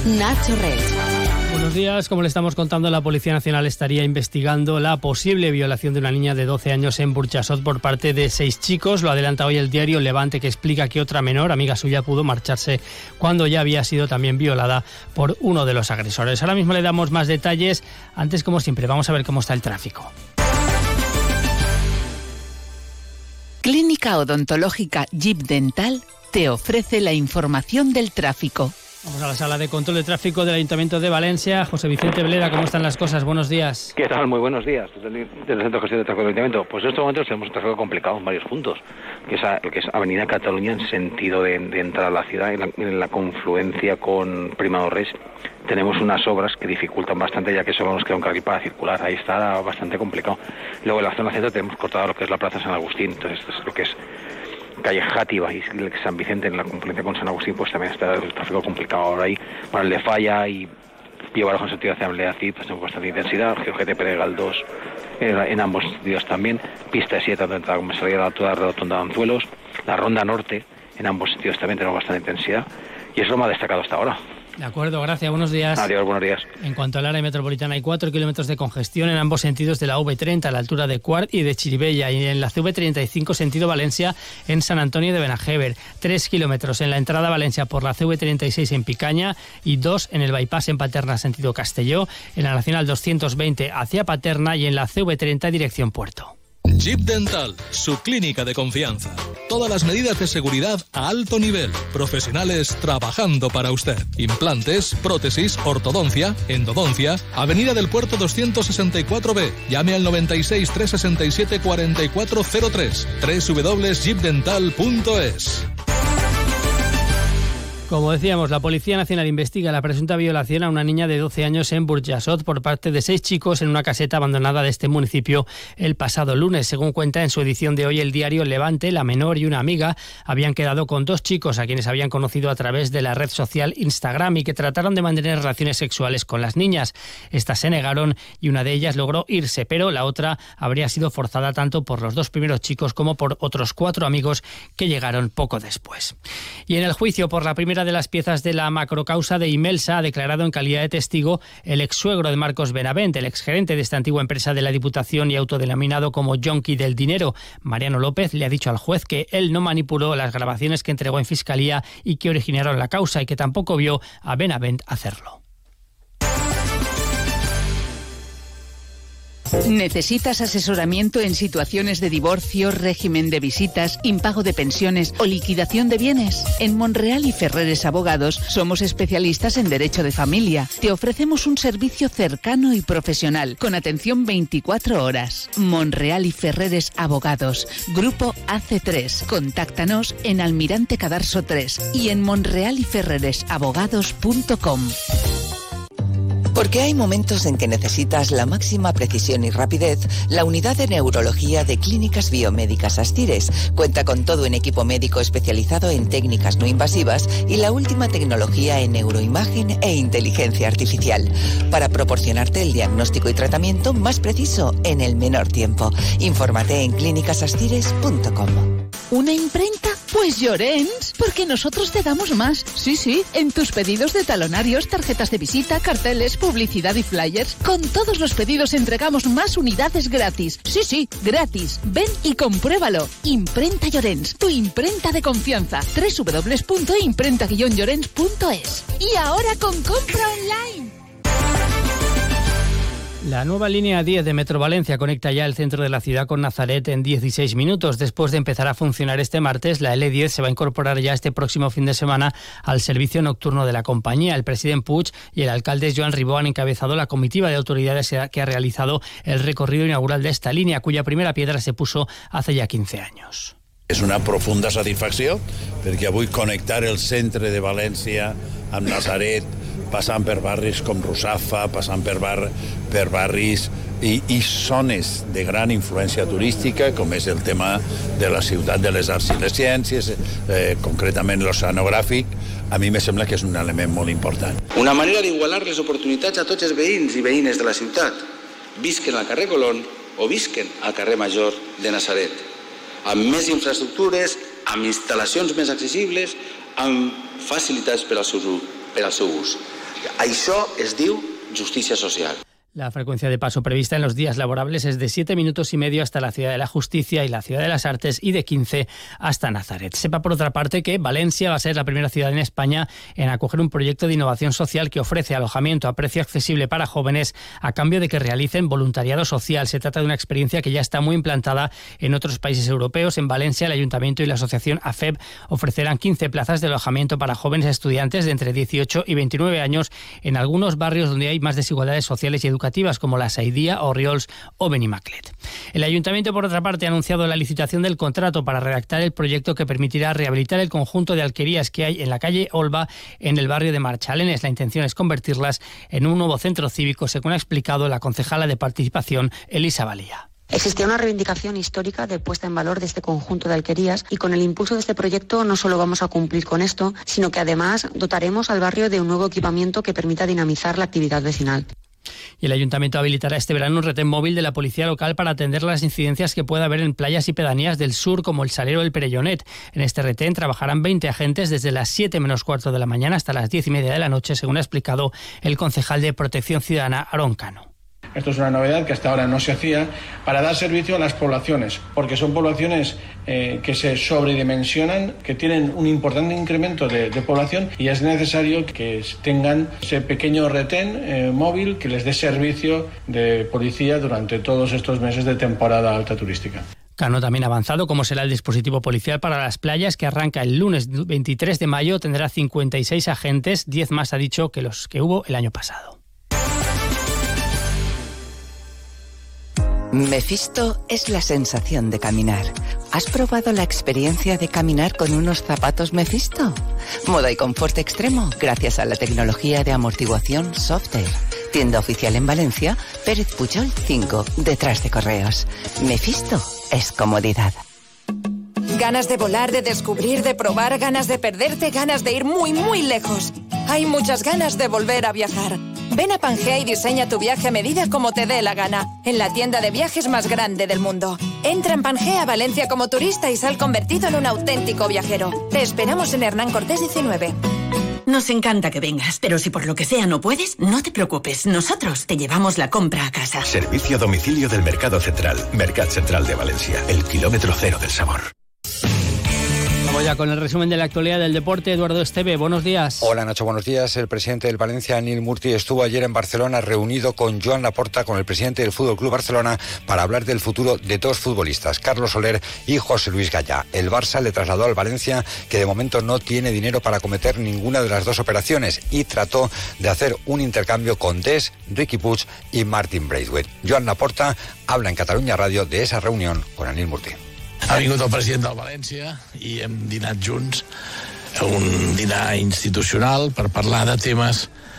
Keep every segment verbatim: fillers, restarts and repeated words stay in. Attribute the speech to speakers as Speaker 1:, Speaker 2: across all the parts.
Speaker 1: Nacho Rey.
Speaker 2: Buenos días. Como le estamos contando, la Policía Nacional estaría investigando la posible violación de una niña de doce años en Burjasot por parte de seis chicos. Lo adelanta hoy el diario Levante, que explica que otra menor, amiga suya, pudo marcharse cuando ya había sido también violada por uno de los agresores. Ahora mismo le damos más detalles. Antes, como siempre, vamos a ver cómo está el tráfico.
Speaker 3: Clínica Odontológica Jeep Dental te ofrece la información del tráfico.
Speaker 2: Vamos a la sala de control de tráfico del Ayuntamiento de Valencia. José Vicente Bleda, ¿cómo están las cosas? Buenos días.
Speaker 4: ¿Qué tal? Muy buenos días. Desde el, desde el Centro de Gestión de Tráfico del Ayuntamiento. Pues en estos momentos tenemos un tráfico complicado en varios puntos, que es, a, que es Avenida Cataluña en sentido de, de entrar a la ciudad, en la, en la confluencia con Primo de Rey. Tenemos unas obras que dificultan bastante, ya que solo nos queda un carril para circular. Ahí está bastante complicado. Luego en la zona centro tenemos cortado lo que es la Plaza San Agustín, entonces esto es lo que es calle Játiva y San Vicente, en la confluencia con San Agustín, pues también está el tráfico complicado ahora ahí. Para el de Falla y Pío Baroja en sentido hacia Amleacid, pues tenemos bastante intensidad. G G T Peregal dos en, en ambos sentidos también. Pista siete, donde entra como salida a la altura de la rotonda de Anzuelos. La Ronda Norte, en ambos sentidos también tenemos bastante intensidad. Y es lo más destacado hasta ahora.
Speaker 2: De acuerdo, gracias. Buenos días.
Speaker 4: Adiós, buenos días.
Speaker 2: En cuanto al área metropolitana, hay cuatro kilómetros de congestión en ambos sentidos de la V treinta, a la altura de Cuart y de Chirivella, y en la C V treinta y cinco, sentido Valencia, en San Antonio de Benajever. Tres kilómetros en la entrada a Valencia por la C V treinta y seis en Picaña y dos en el bypass en Paterna, sentido Castelló, en la Nacional doscientos veinte hacia Paterna y en la C V treinta dirección Puerto.
Speaker 5: Jeep Dental, su clínica de confianza. Todas las medidas de seguridad a alto nivel. Profesionales trabajando para usted. Implantes, prótesis, ortodoncia, endodoncia. Avenida del Puerto doscientos sesenta y cuatro B. Llame al noventa y seis, trescientos sesenta y siete, cuarenta y cuatro cero tres. doble u doble u doble u punto jeep dental punto es.
Speaker 2: Como decíamos, la Policía Nacional investiga la presunta violación a una niña de doce años en Burjasot por parte de seis chicos en una caseta abandonada de este municipio el pasado lunes. Según cuenta en su edición de hoy el diario Levante, la menor y una amiga habían quedado con dos chicos a quienes habían conocido a través de la red social Instagram y que trataron de mantener relaciones sexuales con las niñas. Estas se negaron y una de ellas logró irse, pero la otra habría sido forzada tanto por los dos primeros chicos como por otros cuatro amigos que llegaron poco después. Y en el juicio por la primera de las piezas de la macrocausa de Imelsa ha declarado en calidad de testigo el exsuegro de Marcos Benavent, el exgerente de esta antigua empresa de la Diputación y autodenominado como yonki del dinero. Mariano López le ha dicho al juez que él no manipuló las grabaciones que entregó en Fiscalía y que originaron la causa y que tampoco vio a Benavent hacerlo.
Speaker 3: ¿Necesitas asesoramiento en situaciones de divorcio, régimen de visitas, impago de pensiones o liquidación de bienes? En Monreal y Ferreres Abogados somos especialistas en derecho de familia. Te ofrecemos un servicio cercano y profesional, con atención veinticuatro horas. Monreal y Ferreres Abogados, Grupo A C tres. Contáctanos en Almirante Cadarso tres y en monreal y ferreres abogados punto com.
Speaker 6: Porque hay momentos en que necesitas la máxima precisión y rapidez, la unidad de neurología de Clínicas Biomédicas Astires cuenta con todo un equipo médico especializado en técnicas no invasivas y la última tecnología en neuroimagen e inteligencia artificial para proporcionarte el diagnóstico y tratamiento más preciso en el menor tiempo. Infórmate en clínicas astires punto com.
Speaker 3: ¿Una imprenta? Pues Llorens, porque nosotros te damos más. Sí, sí, en tus pedidos de talonarios, tarjetas de visita, carteles, publicidad y flyers. Con todos los pedidos entregamos más unidades gratis. Sí, sí, gratis. Ven y compruébalo. Imprenta Llorens, tu imprenta de confianza. doble u doble u doble u punto imprenta guion llorens punto es. Y ahora con compra online.
Speaker 2: La nueva línea diez de Metro Valencia conecta ya el centro de la ciudad con Nazaret en dieciséis minutos. Después de empezar a funcionar este martes, la L diez se va a incorporar ya este próximo fin de semana al servicio nocturno de la compañía. El presidente Puig y el alcalde Joan Ribó han encabezado la comitiva de autoridades que ha realizado el recorrido inaugural de esta línea, cuya primera piedra se puso hace ya quince años.
Speaker 7: És una profunda satisfacció perquè avui connectar el centre de València amb Nazaret, passant per barris com Russafa, passant per, bar, per barris i, i zones de gran influència turística, com és el tema de la ciutat de les arts i les ciències, eh, concretament l'oceanogràfic, a mi me sembla que és un element molt important.
Speaker 8: Una manera d'igualar les oportunitats a tots els veïns i veïnes de la ciutat, visquen al carrer Colón o visquen al carrer Major de Nazaret, amb més infraestructures, amb instal·lacions més accessibles, amb facilitats per al seu, per al seu ús. Això es diu justícia social.
Speaker 2: La frecuencia de paso prevista en los días laborables es de siete minutos y medio hasta la Ciudad de la Justicia y la Ciudad de las Artes y de quince hasta Nazaret. Sepa por otra parte que Valencia va a ser la primera ciudad en España en acoger un proyecto de innovación social que ofrece alojamiento a precio accesible para jóvenes a cambio de que realicen voluntariado social. Se trata de una experiencia que ya está muy implantada en otros países europeos. En Valencia, el Ayuntamiento y la asociación A F E B ofrecerán quince plazas de alojamiento para jóvenes estudiantes de entre dieciocho y veintinueve años en algunos barrios donde hay más desigualdades sociales y educativas, como la Saidía, Orriols o Benimaclet. El Ayuntamiento, por otra parte, ha anunciado la licitación del contrato para redactar el proyecto que permitirá rehabilitar el conjunto de alquerías que hay en la calle Olva, en el barrio de Marchalenes. La intención es convertirlas en un nuevo centro cívico, según ha explicado la concejala de Participación, Elisa Valía.
Speaker 1: Existía una reivindicación histórica de puesta en valor de este conjunto de alquerías y con el impulso de este proyecto no solo vamos a cumplir con esto, sino que además dotaremos al barrio de un nuevo equipamiento que permita dinamizar la actividad vecinal.
Speaker 2: Y el Ayuntamiento habilitará este verano un retén móvil de la policía local para atender las incidencias que pueda haber en playas y pedanías del sur, como el Salero del Perellonet. En este retén trabajarán veinte agentes desde las siete menos cuarto de la mañana hasta las diez y media de la noche, según ha explicado el concejal de Protección Ciudadana, Aarón Cano.
Speaker 9: Esto es una novedad que hasta ahora no se hacía para dar servicio a las poblaciones, porque son poblaciones eh, que se sobredimensionan, que tienen un importante incremento de, de población y es necesario que tengan ese pequeño retén eh, móvil que les dé servicio de policía durante todos estos meses de temporada alta turística.
Speaker 2: Cano también ha avanzado cómo será el dispositivo policial para las playas, que arranca el lunes veintitrés de mayo, tendrá cincuenta y seis agentes, diez más ha dicho que los que hubo el año pasado.
Speaker 6: Mephisto es la sensación de caminar. ¿Has probado la experiencia de caminar con unos zapatos Mephisto? Moda y confort extremo gracias a la tecnología de amortiguación Softair. Tienda oficial en Valencia, Pérez Pujol cinco, detrás de Correos. Mephisto es comodidad.
Speaker 10: Ganas de volar, de descubrir, de probar, ganas de perderte, ganas de ir muy, muy lejos. Hay muchas ganas de volver a viajar. Ven a Pangea y diseña tu viaje a medida como te dé la gana, en la tienda de viajes más grande del mundo. Entra en Pangea Valencia como turista y sal convertido en un auténtico viajero. Te esperamos en Hernán Cortés diecinueve.
Speaker 11: Nos encanta que vengas, pero si por lo que sea no puedes, no te preocupes. Nosotros te llevamos la compra a casa.
Speaker 12: Servicio a domicilio del Mercado Central. Mercat Central de Valencia. El kilómetro cero del sabor.
Speaker 2: Vamos ya con el resumen de la actualidad del deporte. Eduardo Esteve, buenos días.
Speaker 13: Hola Nacho, buenos días. El presidente del Valencia, Anil Murti, estuvo ayer en Barcelona reunido con Joan Laporta, con el presidente del Fútbol Club Barcelona, para hablar del futuro de dos futbolistas, Carlos Soler y José Luis Gallá. El Barça le trasladó al Valencia que de momento no tiene dinero para acometer ninguna de las dos operaciones y trató de hacer un intercambio con Des, Riqui Puig y Martin Braithwaite. Joan Laporta habla en Catalunya Radio de esa reunión con Anil Murti.
Speaker 14: Ha vingut el president del València i hem dinat junts, un dinar institucional per parlar de temes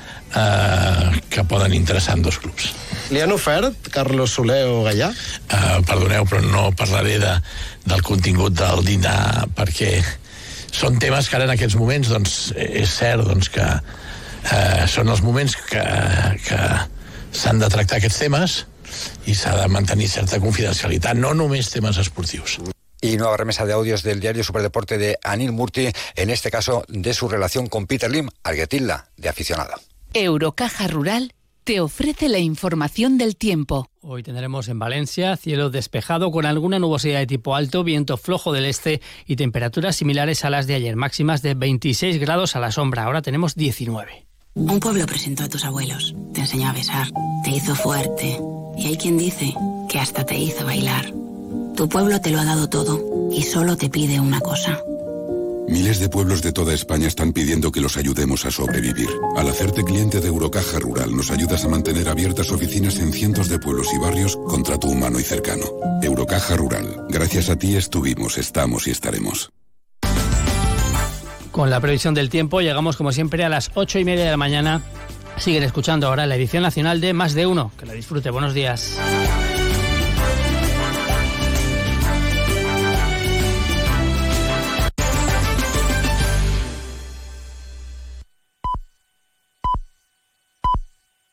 Speaker 14: eh, que poden interessar en dos clubs.
Speaker 15: Li han ofert Carlos Soler o Gallà?
Speaker 14: Eh, perdoneu, però no parlaré de, del contingut del dinar, perquè són temes que ara en aquests moments, doncs, és cert doncs, que eh, són els moments que, que s'han de tractar aquests temes i s'ha de mantenir certa confidencialitat, no només temes esportius.
Speaker 13: Y nueva remesa de audios del diario Superdeporte de Anil Murti, en este caso de su relación con Peter Lim, alguetilda de aficionado.
Speaker 3: Eurocaja Rural te ofrece la información del tiempo.
Speaker 2: Hoy tendremos en Valencia cielo despejado con alguna nubosidad de tipo alto, viento flojo del este y temperaturas similares a las de ayer, máximas de veintiséis grados a la sombra. Ahora tenemos diecinueve.
Speaker 16: Un pueblo presentó a tus abuelos, te enseñó a besar, te hizo fuerte y hay quien dice que hasta te hizo bailar. Tu pueblo te lo ha dado todo y solo te pide una cosa.
Speaker 17: Miles de pueblos de toda España están pidiendo que los ayudemos a sobrevivir. Al hacerte cliente de Eurocaja Rural, nos ayudas a mantener abiertas oficinas en cientos de pueblos y barrios con trato humano y cercano. Eurocaja Rural. Gracias a ti estuvimos, estamos y estaremos.
Speaker 2: Con la previsión del tiempo llegamos como siempre a las ocho y media de la mañana. Siguen escuchando ahora la edición nacional de Más de Uno. Que la disfrute. Buenos días.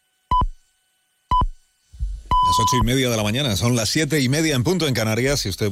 Speaker 18: Las ocho y media de la mañana, son las siete y media en punto en Canarias. Si usted